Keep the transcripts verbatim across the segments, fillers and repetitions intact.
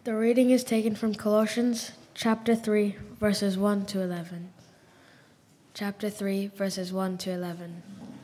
The reading is taken from Colossians chapter three, verses one to eleven. Chapter three, verses one to eleven.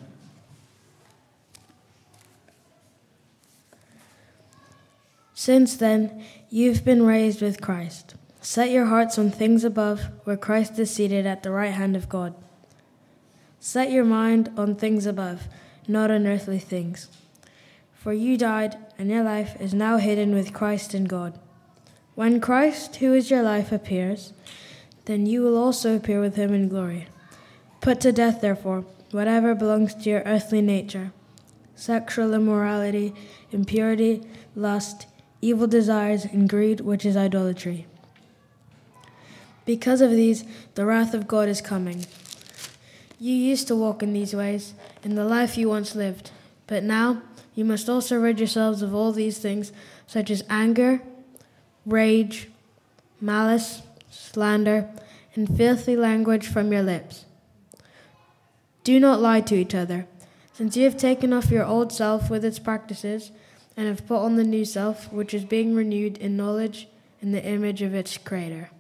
Since then, you've been raised with Christ. Set your hearts on things above, where Christ is seated at the right hand of God. Set your mind on things above, not on earthly things. For you died, and your life is now hidden with Christ in God. When Christ, who is your life, appears, then you will also appear with him in glory. Put to death, therefore, whatever belongs to your earthly nature: sexual immorality, impurity, lust, evil desires, and greed, which is idolatry. Because of these, the wrath of God is coming. You used to walk in these ways, in the life you once lived, but now you must also rid yourselves of all these things, such as anger, rage, malice, slander, and filthy language from your lips. Do not lie to each other, since you have taken off your old self with its practices, and have put on the new self, which is being renewed in knowledge in the image of its creator.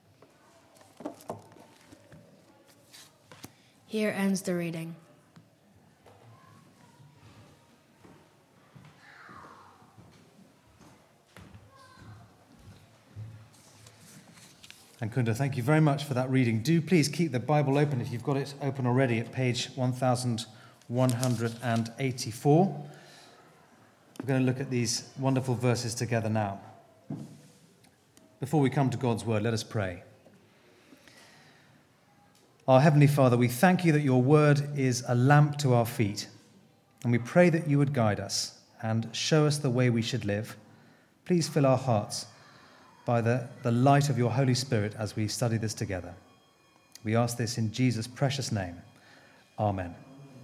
Here ends the reading. And Kunda, thank you very much for that reading. Do please keep the Bible open if you've got it open already at page one thousand one hundred eighty-four. We're going to look at these wonderful verses together now. Before we come to God's word, let us pray. Our Heavenly Father, we thank you that your word is a lamp to our feet, and we pray that you would guide us and show us the way we should live. Please fill our hearts by the, the light of your Holy Spirit as we study this together. We ask this in Jesus' precious name. Amen.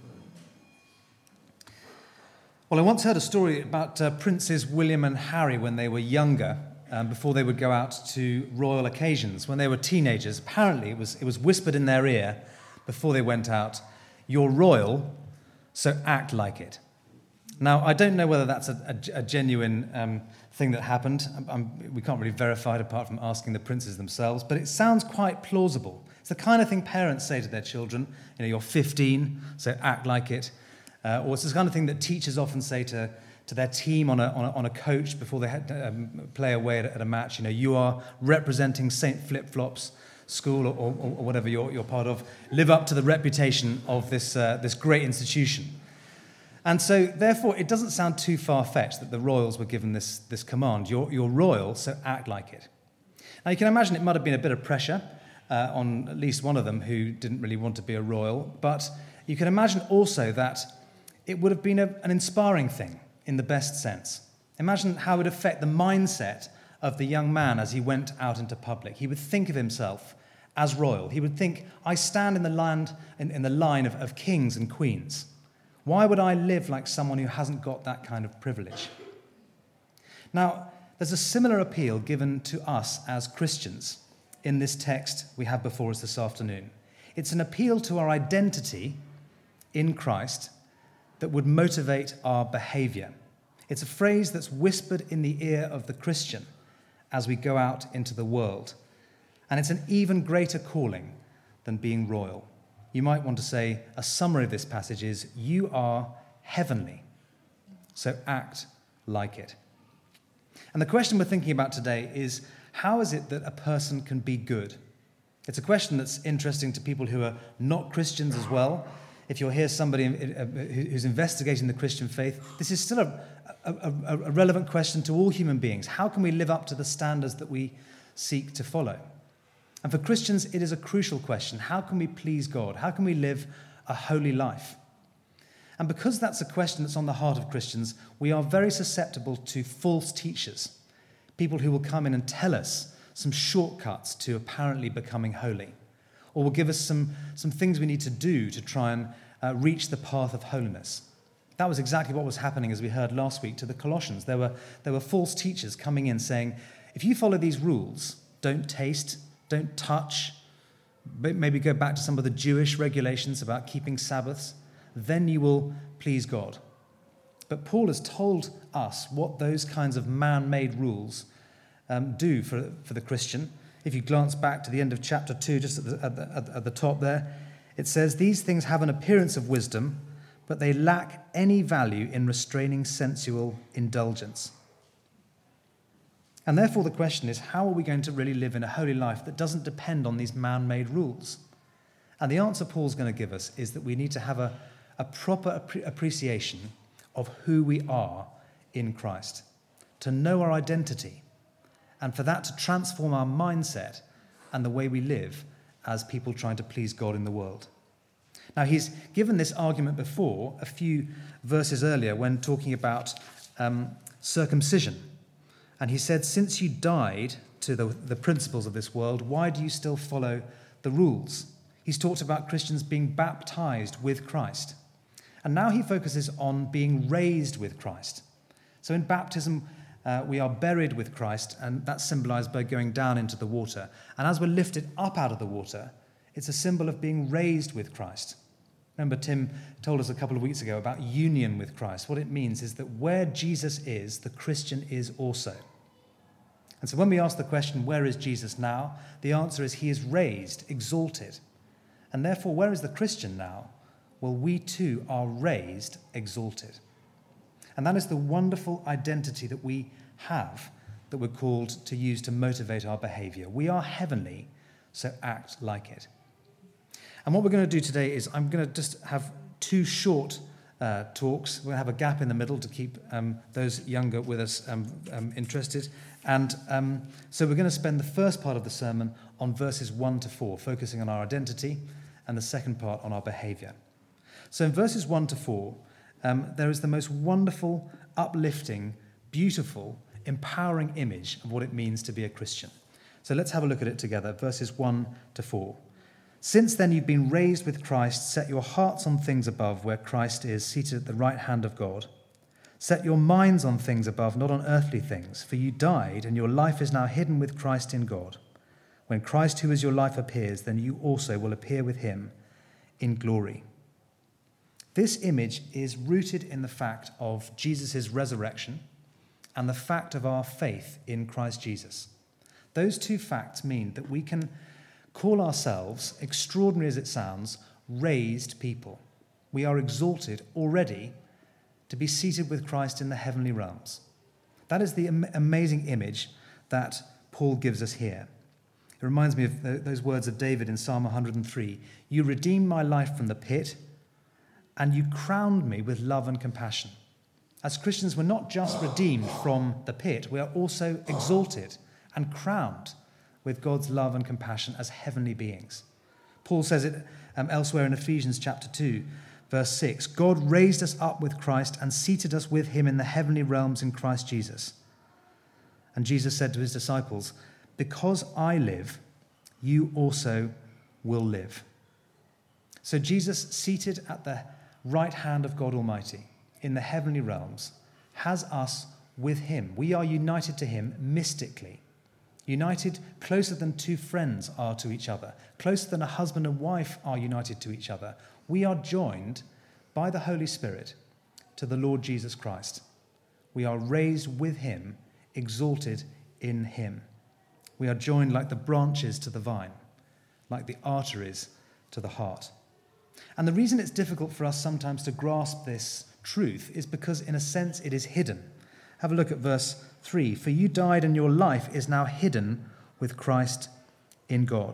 Well, I once heard a story about uh, Princes William and Harry when they were younger, um, before they would go out to royal occasions. When they were teenagers, apparently it was, it was whispered in their ear before they went out, "You're royal, so act like it." Now, I don't know whether that's a, a, a genuine um, thing that happened. I'm, I'm, we can't really verify it apart from asking the princes themselves, but it sounds quite plausible. It's the kind of thing parents say to their children. You know, you're fifteen, so act like it. Uh, or it's the kind of thing that teachers often say to, to their team on a, on a, on a coach before they had to, um, play away at, at a match. You know, you are representing Saint Flip-Flops School or, or, or whatever you're, you're part of. Live up to the reputation of this, uh, this great institution. And so, therefore, it doesn't sound too far-fetched that the royals were given this, this command. You're, you're royal, so act like it. Now, you can imagine it might have been a bit of pressure uh, on at least one of them who didn't really want to be a royal, but you can imagine also that it would have been a, an inspiring thing in the best sense. Imagine how it would affect the mindset of the young man as he went out into public. He would think of himself as royal. He would think, I stand in the land in, in the line of, of kings and queens. Why would I live like someone who hasn't got that kind of privilege? Now, there's a similar appeal given to us as Christians in this text we have before us this afternoon. It's an appeal to our identity in Christ that would motivate our behavior. It's a phrase that's whispered in the ear of the Christian as we go out into the world. And it's an even greater calling than being royal. You might want to say a summary of this passage is, you are heavenly, so act like it. And the question we're thinking about today is, how is it that a person can be good? It's a question that's interesting to people who are not Christians as well. If you'll hear somebody who's investigating the Christian faith, this is still a, a, a, a relevant question to all human beings. How can we live up to the standards that we seek to follow? And for Christians, it is a crucial question. How can we please God? How can we live a holy life? And because that's a question that's on the heart of Christians, we are very susceptible to false teachers, people who will come in and tell us some shortcuts to apparently becoming holy, or will give us some, some things we need to do to try and uh, reach the path of holiness. That was exactly what was happening, as we heard last week, to the Colossians. There were, there were false teachers coming in saying, if you follow these rules, don't taste, don't touch, maybe go back to some of the Jewish regulations about keeping Sabbaths, then you will please God. But Paul has told us what those kinds of man-made rules um, do for, for the Christian. If you glance back to the end of chapter two, just at the, at the, at the top there, it says, "These things have an appearance of wisdom, but they lack any value in restraining sensual indulgence." And therefore the question is, how are we going to really live in a holy life that doesn't depend on these man-made rules? And the answer Paul's going to give us is that we need to have a, a proper appre- appreciation of who we are in Christ, to know our identity, and for that to transform our mindset and the way we live as people trying to please God in the world. Now, he's given this argument before, a few verses earlier, when talking about um, circumcision. And he said, since you died to the, the principles of this world, why do you still follow the rules? He's talked about Christians being baptized with Christ. And now he focuses on being raised with Christ. So in baptism, uh, we are buried with Christ, and that's symbolized by going down into the water. And as we're lifted up out of the water, it's a symbol of being raised with Christ. Remember, Tim told us a couple of weeks ago about union with Christ. What it means is that where Jesus is, the Christian is also. And so when we ask the question, where is Jesus now? The answer is he is raised, exalted. And therefore, where is the Christian now? Well, we too are raised, exalted. And that is the wonderful identity that we have, that we're called to use to motivate our behavior. We are heavenly, so act like it. And what we're going to do today is I'm going to just have two short uh, talks. We're going to have a gap in the middle to keep um, those younger with us um, um, interested. And um, so we're going to spend the first part of the sermon on verses one to four, focusing on our identity, and the second part on our behavior. So in verses one to four, um, there is the most wonderful, uplifting, beautiful, empowering image of what it means to be a Christian. So let's have a look at it together, verses one to four. "Since then you've been raised with Christ, set your hearts on things above, where Christ is, seated at the right hand of God. Set your minds on things above, not on earthly things, for you died, and your life is now hidden with Christ in God. When Christ, who is your life, appears, then you also will appear with him in glory." This image is rooted in the fact of Jesus' resurrection and the fact of our faith in Christ Jesus. Those two facts mean that we can call ourselves, extraordinary as it sounds, raised people. We are exalted already to be seated with Christ in the heavenly realms. That is the am- amazing image that Paul gives us here. It reminds me of the, those words of David in Psalm one hundred three. "You redeemed my life from the pit, and you crowned me with love and compassion." As Christians, we're not just redeemed from the pit, we are also exalted and crowned with God's love and compassion as heavenly beings. Paul says it um, elsewhere in Ephesians chapter two, verse six, "God raised us up with Christ and seated us with him in the heavenly realms in Christ Jesus." And Jesus said to his disciples, "Because I live, you also will live." So Jesus, seated at the right hand of God Almighty in the heavenly realms, has us with him. We are united to him mystically. United closer than two friends are to each other, closer than a husband and wife are united to each other. We are joined by the Holy Spirit to the Lord Jesus Christ. We are raised with him, exalted in him. We are joined like the branches to the vine, like the arteries to the heart. And the reason it's difficult for us sometimes to grasp this truth is because, in a sense, it is hidden. Have a look at verse three. "For you died, and your life is now hidden with Christ in God."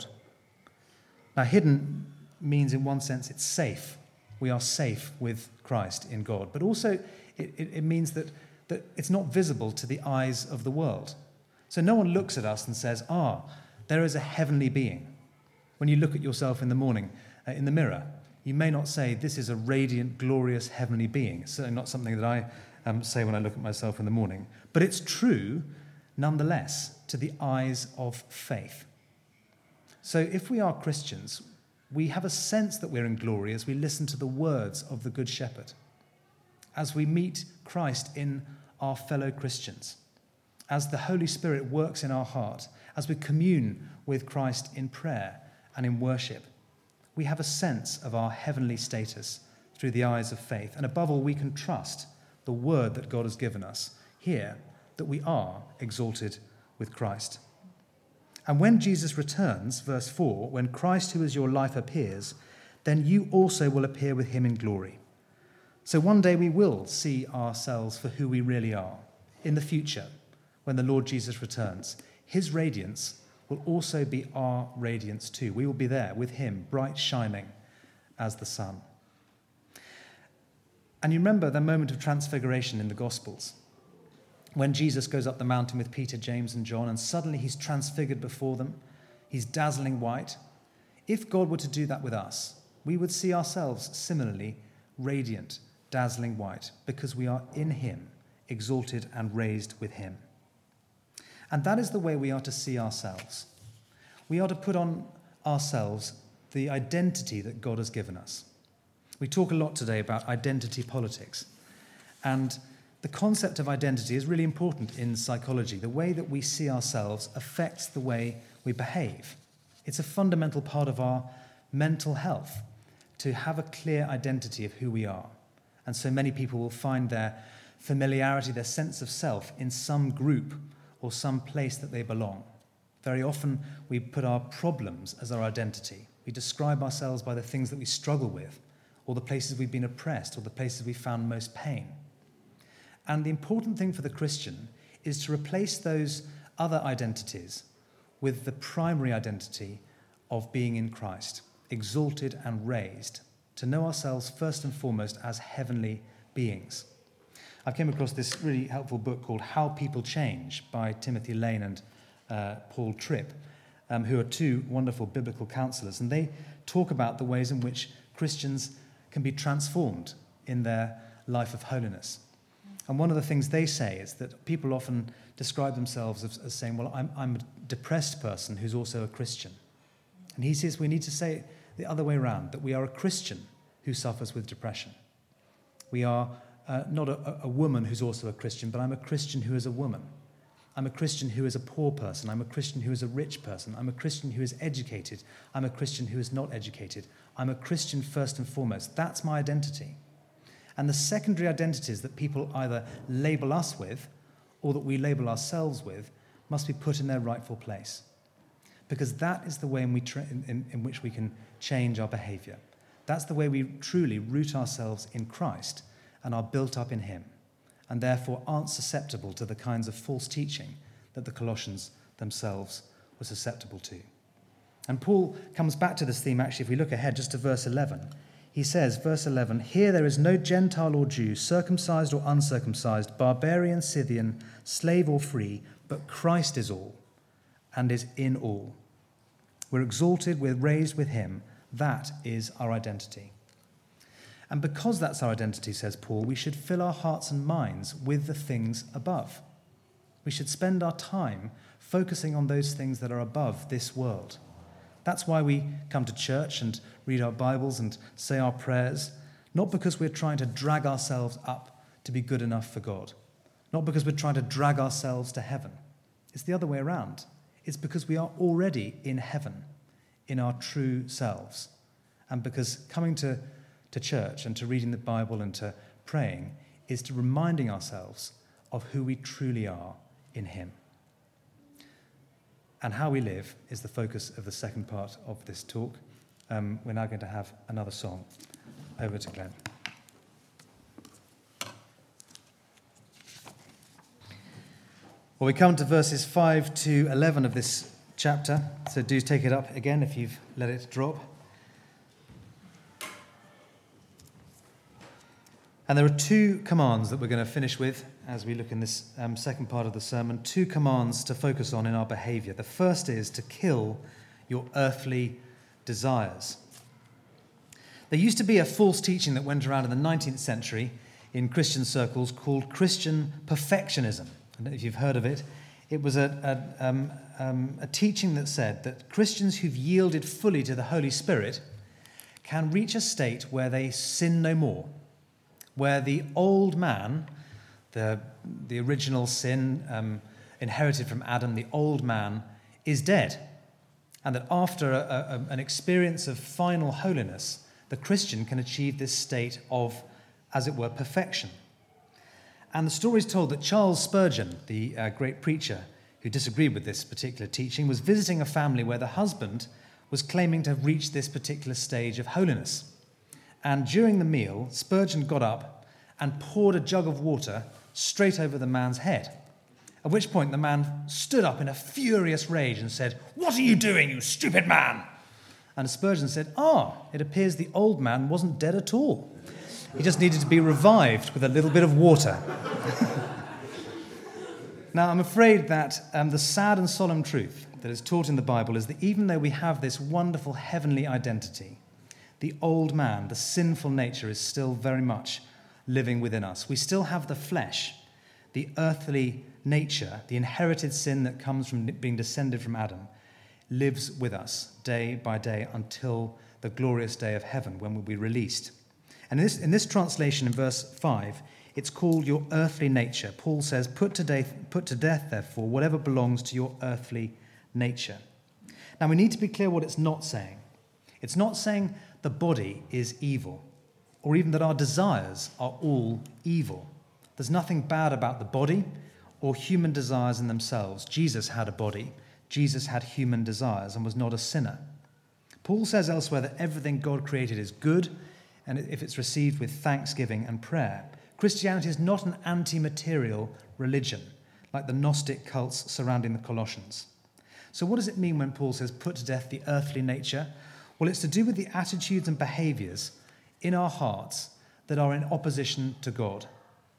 Now, hidden means, in one sense, it's safe. We are safe with Christ in God. But also, it, it, it means that, that it's not visible to the eyes of the world. So no one looks at us and says, ah, there is a heavenly being. When you look at yourself in the morning, uh, in the mirror, you may not say, this is a radiant, glorious, heavenly being. It's certainly not something that I um, say when I look at myself in the morning. But it's true, nonetheless, to the eyes of faith. So if we are Christians, we have a sense that we're in glory as we listen to the words of the Good Shepherd, as we meet Christ in our fellow Christians, as the Holy Spirit works in our heart, as we commune with Christ in prayer and in worship. We have a sense of our heavenly status through the eyes of faith. And above all, we can trust the word that God has given us here, that we are exalted with Christ. And when Jesus returns, verse four, when Christ, who is your life, appears, then you also will appear with him in glory. So one day we will see ourselves for who we really are. In the future, when the Lord Jesus returns, his radiance will also be our radiance too. We will be there with him, bright shining as the sun. And you remember the moment of transfiguration in the Gospels, when Jesus goes up the mountain with Peter, James, and John, and suddenly he's transfigured before them. He's dazzling white. If God were to do that with us, we would see ourselves similarly radiant, dazzling white, because we are in him, exalted and raised with him. And that is the way we are to see ourselves. We are to put on ourselves the identity that God has given us. We talk a lot today about identity politics, and the concept of identity is really important in psychology. The way that we see ourselves affects the way we behave. It's a fundamental part of our mental health to have a clear identity of who we are. And so many people will find their familiarity, their sense of self in some group or some place that they belong. Very often we put our problems as our identity. We describe ourselves by the things that we struggle with, or the places we've been oppressed, or the places we found most pain. And the important thing for the Christian is to replace those other identities with the primary identity of being in Christ, exalted and raised, to know ourselves first and foremost as heavenly beings. I came across this really helpful book called How People Change by Timothy Lane and uh, Paul Tripp, um, who are two wonderful biblical counselors, and they talk about the ways in which Christians can be transformed in their life of holiness. And one of the things they say is that people often describe themselves as, as saying, well, I'm, I'm a depressed person who's also a Christian. And he says we need to say it the other way around, that we are a Christian who suffers with depression. We are uh, not a, a woman who's also a Christian, but I'm a Christian who is a woman. I'm a Christian who is a poor person. I'm a Christian who is a rich person. I'm a Christian who is educated. I'm a Christian who is not educated. I'm a Christian first and foremost. That's my identity. And the secondary identities that people either label us with or that we label ourselves with must be put in their rightful place. Because that is the way in, we tra- in, in, in which we can change our behavior. That's the way we truly root ourselves in Christ and are built up in him, and therefore aren't susceptible to the kinds of false teaching that the Colossians themselves were susceptible to. And Paul comes back to this theme, actually, if we look ahead just to verse eleven. He says, verse eleven, "Here there is no Gentile or Jew, circumcised or uncircumcised, barbarian, Scythian, slave or free, but Christ is all and is in all. We're exalted, we're raised with him. That is our identity." And because that's our identity, says Paul, we should fill our hearts and minds with the things above. We should spend our time focusing on those things that are above this world. That's why we come to church and read our Bibles and say our prayers, not because we're trying to drag ourselves up to be good enough for God, not because we're trying to drag ourselves to heaven. It's the other way around. It's because we are already in heaven, in our true selves. And because coming to, to church and to reading the Bible and to praying is to reminding ourselves of who we truly are in him. And how we live is the focus of the second part of this talk. Um, we're now going to have another song. Over to Glenn. Well, we come to verses five to eleven of this chapter, so do take it up again if you've let it drop. And there are two commands that we're going to finish with as we look in this um, second part of the sermon, two commands to focus on in our behaviour. The first is to kill your earthly desires. There used to be a false teaching that went around in the nineteenth century in Christian circles called Christian perfectionism. I don't know if you've heard of it. It was a, a, um, um, a teaching that said that Christians who've yielded fully to the Holy Spirit can reach a state where they sin no more, where the old man, the, the original sin um, inherited from Adam, the old man, is dead. And that after a, a, an experience of final holiness, the Christian can achieve this state of, as it were, perfection. And the story is told that Charles Spurgeon, the uh, great preacher who who disagreed with this particular teaching, was visiting a family where the husband was claiming to have reached this particular stage of holiness. And during the meal, Spurgeon got up and poured a jug of water straight over the man's head, at which point the man stood up in a furious rage and said, "What are you doing, you stupid man?" And Spurgeon said, "Ah, it appears the old man wasn't dead at all. He just needed to be revived with a little bit of water." Now, I'm afraid that um, the sad and solemn truth that is taught in the Bible is that even though we have this wonderful heavenly identity, the old man, the sinful nature, is still very much living within us. We still have the flesh, the earthly nature, the inherited sin that comes from being descended from Adam, lives with us day by day until the glorious day of heaven when we'll be released. And in this, in this translation in verse five, it's called your earthly nature. Paul says, put to death, put to death, therefore, whatever belongs to your earthly nature. Now, we need to be clear what it's not saying. It's not saying the body is evil, or even that our desires are all evil. There's nothing bad about the body or human desires in themselves. Jesus had a body. Jesus had human desires and was not a sinner. Paul says elsewhere that everything God created is good, and if it's received with thanksgiving and prayer. Christianity is not an anti-material religion, like the Gnostic cults surrounding the Colossians. So what does it mean when Paul says, put to death the earthly nature? Well, it's to do with the attitudes and behaviours in our hearts that are in opposition to God.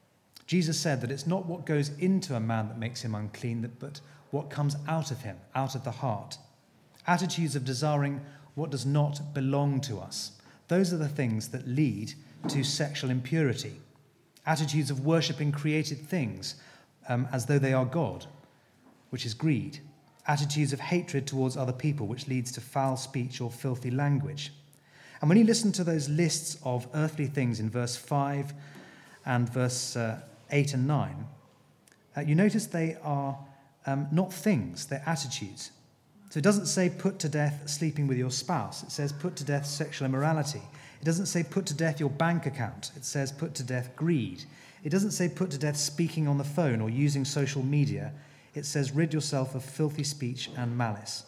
Jesus said that it's not what goes into a man that makes him unclean, but what comes out of him, out of the heart. Attitudes of desiring what does not belong to us. Those are the things that lead to sexual impurity. Attitudes of worshipping created things um, as though they are God, which is greed. Attitudes of hatred towards other people, which leads to foul speech or filthy language. And when you listen to those lists of earthly things in verse five and verse uh, eight and nine, uh, you notice they are um, not things, they're attitudes. So it doesn't say put to death sleeping with your spouse. It says put to death sexual immorality. It doesn't say put to death your bank account. It says put to death greed. It doesn't say put to death speaking on the phone or using social media. It says rid yourself of filthy speech and malice.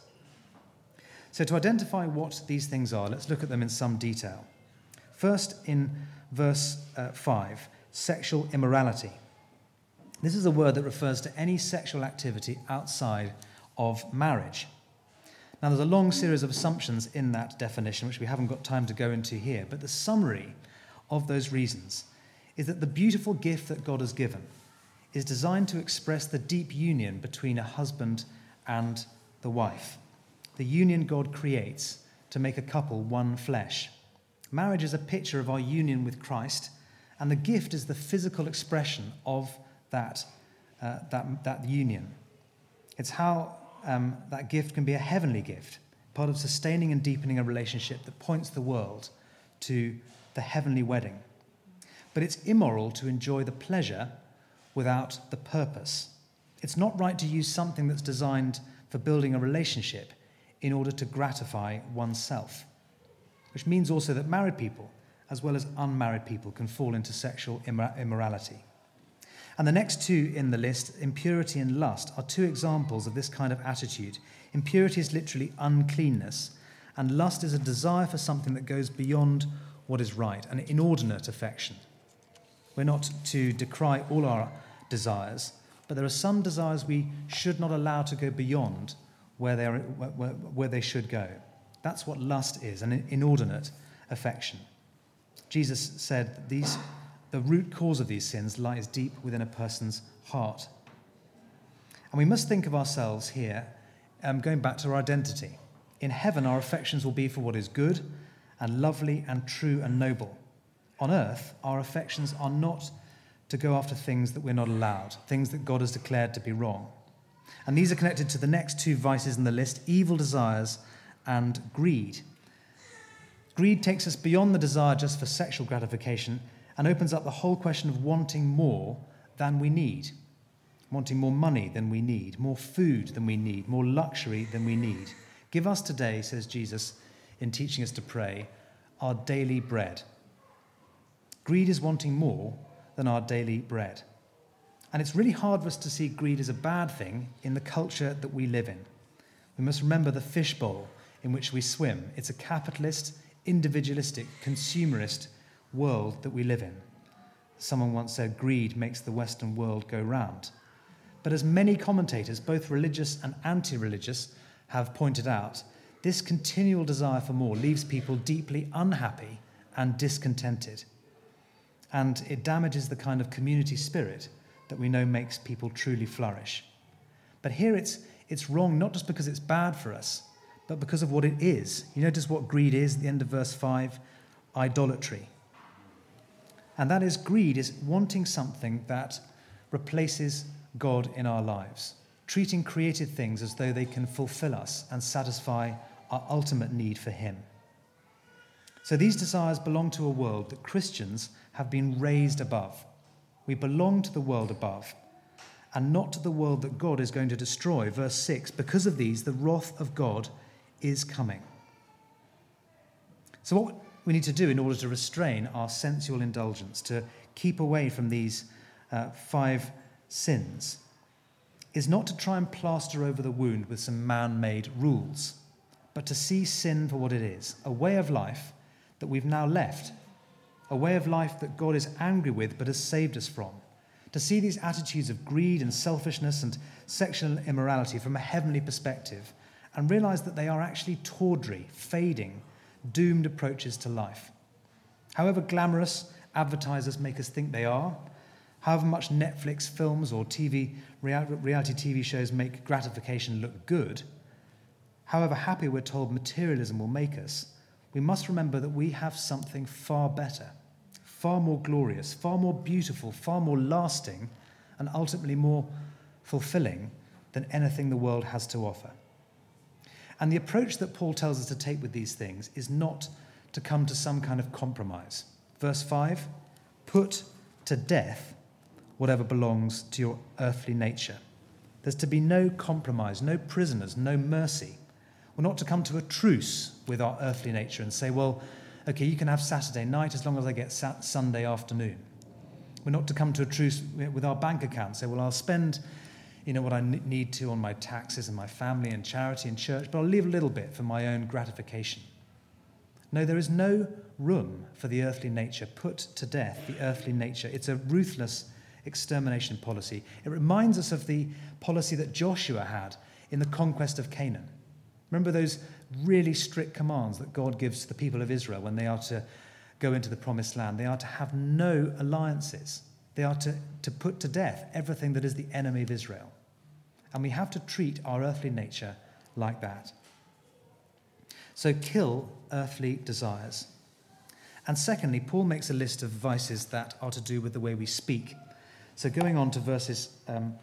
So to identify what these things are, let's look at them in some detail. First, in verse uh, five, sexual immorality. This is a word that refers to any sexual activity outside of marriage. Now, there's a long series of assumptions in that definition, which we haven't got time to go into here, but the summary of those reasons is that the beautiful gift that God has given is designed to express the deep union between a husband and the wife, the union God creates to make a couple one flesh. Marriage is a picture of our union with Christ, and the gift is the physical expression of that, uh, that, that union. It's how um, that gift can be a heavenly gift, part of sustaining and deepening a relationship that points the world to the heavenly wedding. But it's immoral to enjoy the pleasure without the purpose. It's not right to use something that's designed for building a relationship in order to gratify oneself, which means also that married people, as well as unmarried people, can fall into sexual immor- immorality. And the next two in the list, impurity and lust, are two examples of this kind of attitude. Impurity is literally uncleanness, and lust is a desire for something that goes beyond what is right, an inordinate affection. We're not to decry all our desires, but there are some desires we should not allow to go beyond where they, are, where, where they should go. That's what lust is, an inordinate affection. Jesus said that these, the root cause of these sins lies deep within a person's heart. And we must think of ourselves here, um, going back to our identity. In heaven, our affections will be for what is good and lovely and true and noble. On earth, our affections are not to go after things that we're not allowed, things that God has declared to be wrong. And these are connected to the next two vices in the list, evil desires and greed. Greed takes us beyond the desire just for sexual gratification and opens up the whole question of wanting more than we need, wanting more money than we need, more food than we need, more luxury than we need. Give us today, says Jesus in teaching us to pray, our daily bread. Greed is wanting more than our daily bread. And it's really hard for us to see greed as a bad thing in the culture that we live in. We must remember the fishbowl in which we swim. It's a capitalist, individualistic, consumerist world that we live in. Someone once said, greed makes the Western world go round. But as many commentators, both religious and anti-religious, have pointed out, this continual desire for more leaves people deeply unhappy and discontented. And it damages the kind of community spirit that we know makes people truly flourish. But here it's, it's wrong, not just because it's bad for us, but because of what it is. You notice what greed is at the end of verse five? Idolatry. And that is, greed is wanting something that replaces God in our lives, treating created things as though they can fulfill us and satisfy our ultimate need for him. So these desires belong to a world that Christians have been raised above. We belong to the world above and not to the world that God is going to destroy. Verse six, because of these, the wrath of God is coming. So what we need to do in order to restrain our sensual indulgence, to keep away from these uh, five sins, is not to try and plaster over the wound with some man-made rules, but to see sin for what it is, a way of life that we've now left, a way of life that God is angry with but has saved us from, to see these attitudes of greed and selfishness and sexual immorality from a heavenly perspective and realize that they are actually tawdry, fading, doomed approaches to life. However glamorous advertisers make us think they are, however much Netflix films or T V reality T V shows make gratification look good, however happy we're told materialism will make us, we must remember that we have something far better, far more glorious, far more beautiful, far more lasting, and ultimately more fulfilling than anything the world has to offer. And the approach that Paul tells us to take with these things is not to come to some kind of compromise. Verse five, put to death whatever belongs to your earthly nature. There's to be no compromise, no prisoners, no mercy. We're not to come to a truce with our earthly nature and say, well, okay, you can have Saturday night as long as I get Sunday afternoon. We're not to come to a truce with our bank account and say, well, I'll spend you know, what I need to on my taxes and my family and charity and church, but I'll leave a little bit for my own gratification. No, there is no room for the earthly nature. Put to death the earthly nature. It's a ruthless extermination policy. It reminds us of the policy that Joshua had in the conquest of Canaan. Remember those really strict commands that God gives to the people of Israel when they are to go into the promised land? They are to have no alliances. They are to, to put to death everything that is the enemy of Israel. And we have to treat our earthly nature like that. So kill earthly desires. And secondly, Paul makes a list of vices that are to do with the way we speak. So going on to verses um,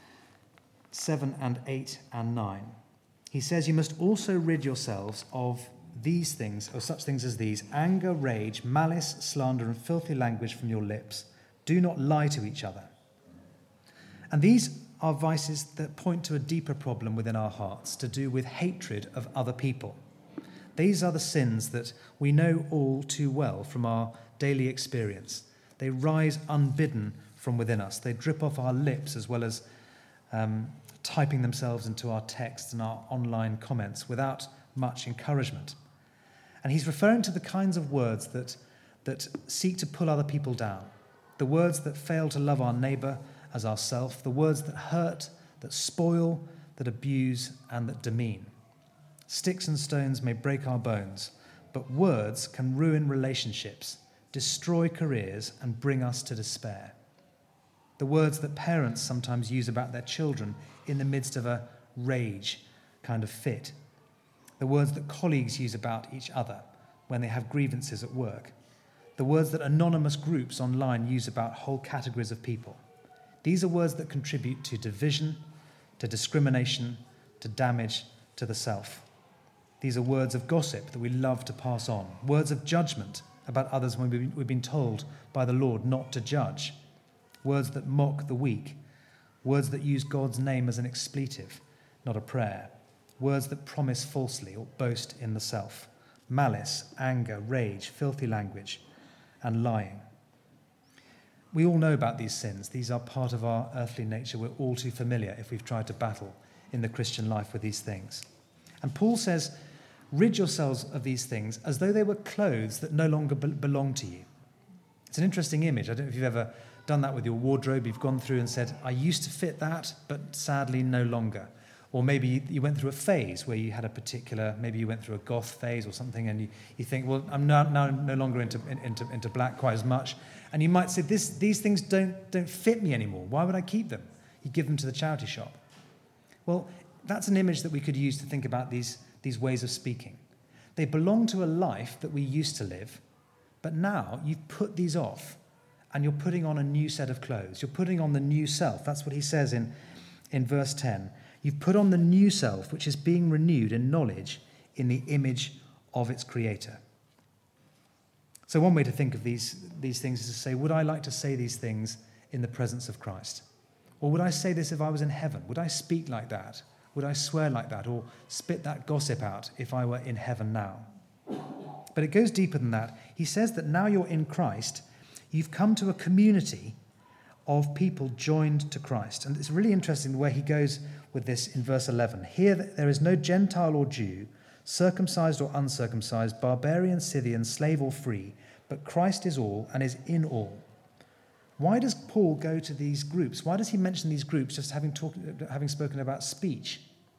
seven and eight and nine, he says, you must also rid yourselves of these things, or such things as these: anger, rage, malice, slander, and filthy language from your lips. Do not lie to each other. And these are vices that point to a deeper problem within our hearts, to do with hatred of other people. These are the sins that we know all too well from our daily experience. They rise unbidden from within us. They drip off our lips as well as um, typing themselves into our texts and our online comments without much encouragement. And he's referring to the kinds of words that, that seek to pull other people down. The words that fail to love our neighbour as ourself, the words that hurt, that spoil, that abuse, and that demean. Sticks and stones may break our bones, but words can ruin relationships, destroy careers, and bring us to despair. The words that parents sometimes use about their children in the midst of a rage kind of fit. The words that colleagues use about each other when they have grievances at work. The words that anonymous groups online use about whole categories of people. These are words that contribute to division, to discrimination, to damage to the self. These are words of gossip that we love to pass on, words of judgment about others when we've been told by the Lord not to judge, words that mock the weak, words that use God's name as an expletive, not a prayer, words that promise falsely or boast in the self, malice, anger, rage, filthy language, and lying. we all know about these sins. These are part of our earthly nature. We're all too familiar if we've tried to battle in the Christian life with these things. And Paul says, rid yourselves of these things as though they were clothes that no longer be- belong to you. It's an interesting image. I don't know if you've ever done that with your wardrobe. You've gone through and said, I used to fit that, but sadly no longer. Or maybe you, you went through a phase where you had a particular, maybe you went through a goth phase or something, and you, you think, well, I'm now, now no longer into, into, into black quite as much. And you might say, this, these things don't, don't fit me anymore. Why would I keep them? You give them to the charity shop. Well, that's an image that we could use to think about these, these ways of speaking. They belong to a life that we used to live, but now you've put these off and you're putting on a new set of clothes. You're putting on the new self. That's what he says in, in verse ten. You've put on the new self, which is being renewed in knowledge in the image of its creator. So one way to think of these, these things is to say, would I like to say these things in the presence of Christ? Or would I say this if I was in heaven? Would I speak like that? Would I swear like that or spit that gossip out if I were in heaven now? But it goes deeper than that. He says that now you're in Christ, you've come to a community of people joined to Christ. And it's really interesting the way he goes with this in verse eleven. Here there is no Gentile or Jew, circumcised or uncircumcised, barbarian, Scythian, slave or free, but Christ is all and is in all. Why does Paul go to these groups? Why does he mention these groups just having, talk, having spoken about speech?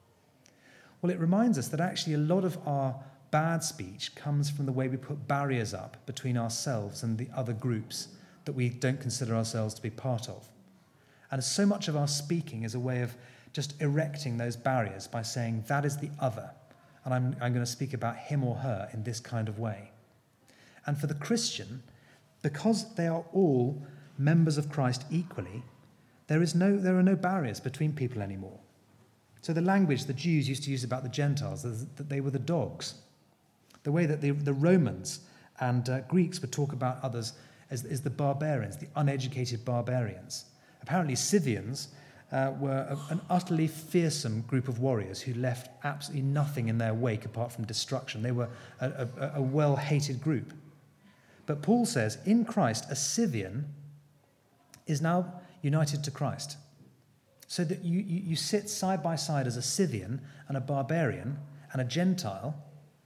Well, it reminds us that actually a lot of our bad speech comes from the way we put barriers up between ourselves and the other groups that we don't consider ourselves to be part of. And so much of our speaking is a way of just erecting those barriers by saying, that is the other, and I'm, I'm going to speak about him or her in this kind of way. And for the Christian, because they are all members of Christ equally, there is no, there are no barriers between people anymore. So the language the Jews used to use about the Gentiles, that they were the dogs. The way that the, the Romans and uh, Greeks would talk about others as, as the barbarians, the uneducated barbarians. Apparently Scythians uh, were a, an utterly fearsome group of warriors who left absolutely nothing in their wake apart from destruction. They were a, a, a well-hated group. But Paul says, in Christ, a Scythian is now united to Christ. So that you, you, you sit side by side as a Scythian and a barbarian and a Gentile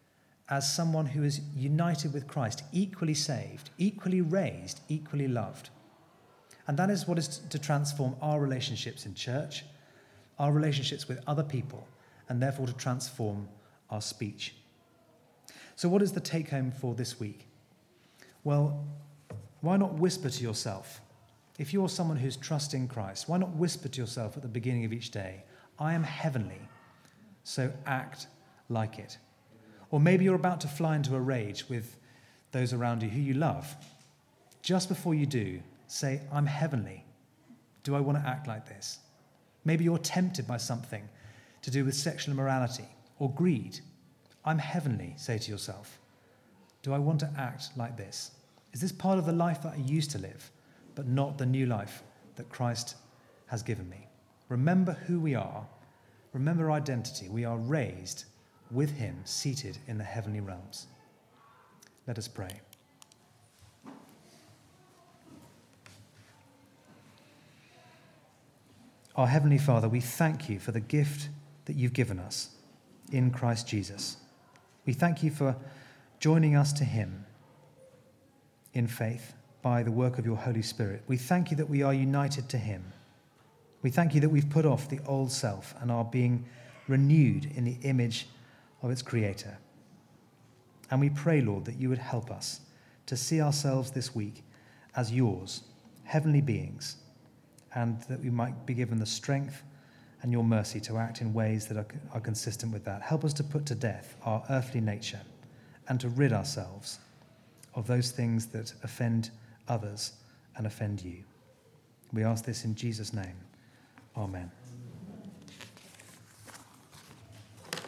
as someone who is united with Christ, equally saved, equally raised, equally loved. And that is what is to transform our relationships in church, our relationships with other people, and therefore to transform our speech. So what is the take-home for this week? Well, why not whisper to yourself? If you're someone who's trusting Christ, why not whisper to yourself at the beginning of each day, I am heavenly, so act like it. Or maybe you're about to fly into a rage with those around you who you love. Just before you do, say, I'm heavenly. Do I want to act like this? Maybe you're tempted by something to do with sexual immorality or greed. I'm heavenly, say to yourself. Do I want to act like this? Is this part of the life that I used to live, but not the new life that Christ has given me? Remember who we are. Remember our identity. We are raised with him, seated in the heavenly realms. Let us pray. Our Heavenly Father, we thank you for the gift that you've given us in Christ Jesus. We thank you for joining us to him in faith by the work of your Holy Spirit. We thank you that we are united to him. We thank you that we've put off the old self and are being renewed in the image of its creator. And we pray, Lord, that you would help us to see ourselves this week as yours, heavenly beings, and that we might be given the strength and your mercy to act in ways that are, are consistent with that. Help us to put to death our earthly nature and to rid ourselves of those things that offend others and offend you. We ask this in Jesus' name. Amen.